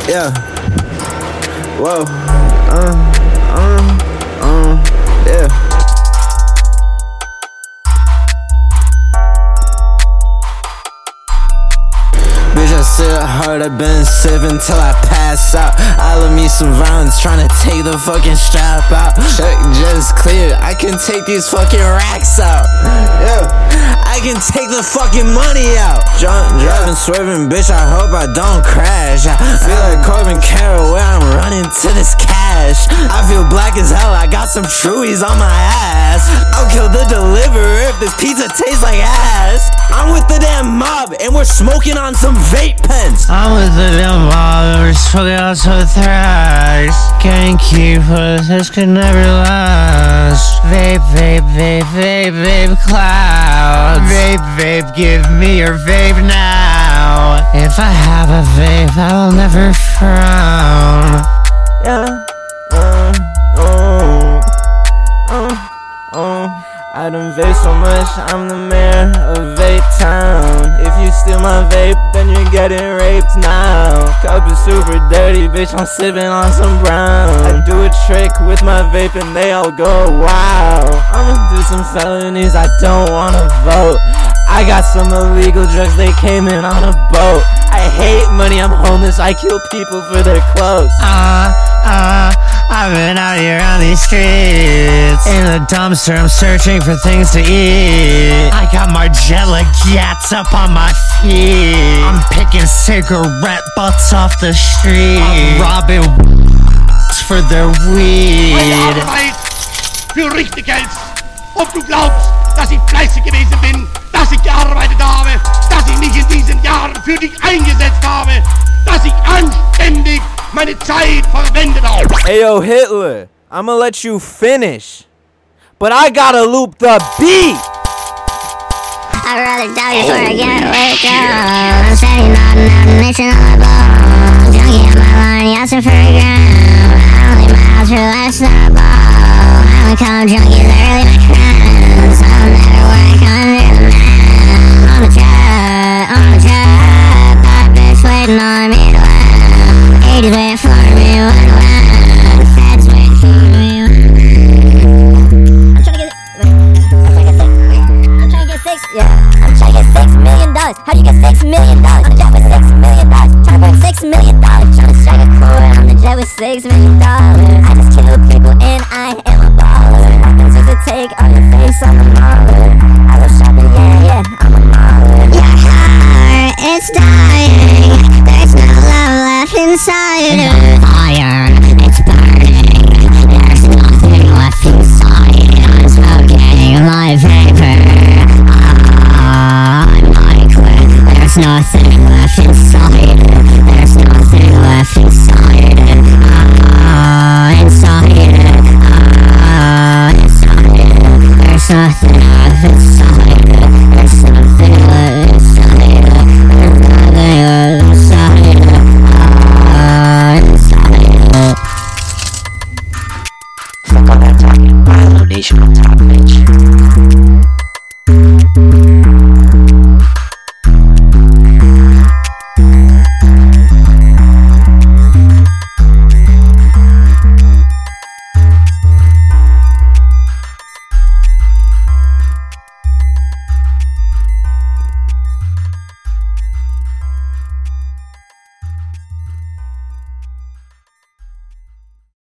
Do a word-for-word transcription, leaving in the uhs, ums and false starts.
Yeah. Whoa. Uh, uh, uh, yeah. Bitch, I sit hard, I've been sipping till I pass out. I love me some rounds, tryna take the fucking strap out. Check just clear, I can take these fucking racks out. Yeah, I can take the fucking money out. Drunk, driving, swerving, bitch, I hope I don't crash. I feel like Corbin Carroll where I'm running to this cash. I feel black as hell, I got some Truies on my ass. I'll kill the deliverer if this pizza tastes like ass. I'm with the damn mob and we're smoking on some vape pens. I'm with the damn mob and we're smoking on some thrash. Can't keep us, this could never last. Vape, vape, vape, vape, vape clouds. Vape, vape, give me your vape now. If I have a vape, I will never frown. Yeah, uh, oh, oh, oh. I done vape so much, I'm the mayor of Vape Town. If you steal my vape, then you're getting raped now. Cup is super dirty, bitch, I'm sipping on some brown. I do a trick with my vape and they all go wow. I'ma do some felonies, I don't wanna vote. I got some illegal drugs, they came in on a boat. I hate money, I'm homeless, I kill people for their clothes. Uh, uh, I've been out here on these streets. In the dumpster, I'm searching for things to eat. I got Margiela Gats up on my feet. I'm picking cigarette butts off the street. I'm robbing for their weed. Meine Arbeit für richtig hältst. Ob du glaubst, dass ich fleißig gewesen bin, dass ich gearbeitet habe, dass ich mich in diesen Jahren für dich eingesetzt habe, dass ich anständig meine Zeit verwendet habe. Ayo Hitler, I'ma let you finish, but I gotta loop the beat. I'd rather die before I get waked up. I'm steady nodding out and missing all my balls. Junkie on my line, asking for a gram. I don't leave my house for less than a ball. I only call them junkies, they're really my friends. I don't ever work under the man. On the jet, on the jet. Bad bitch waiting on me to land. eighties waiting for me when I land. Feds waiting for me when I land. I'm trying to get I'm trying to get six, yeah. I'm trying to get six million dollars. How do you get six million dollars? On the jet with six million dollars. Trying to burn six million dollars. Trying to strike a chord on the jet with six million dollars. I just kill people and I am a baller. Nothing's just to take on your face, I'm a mauler. I go shopping, yeah, yeah, I'm a mauler. Your heart, it's dying. There's no love left inside.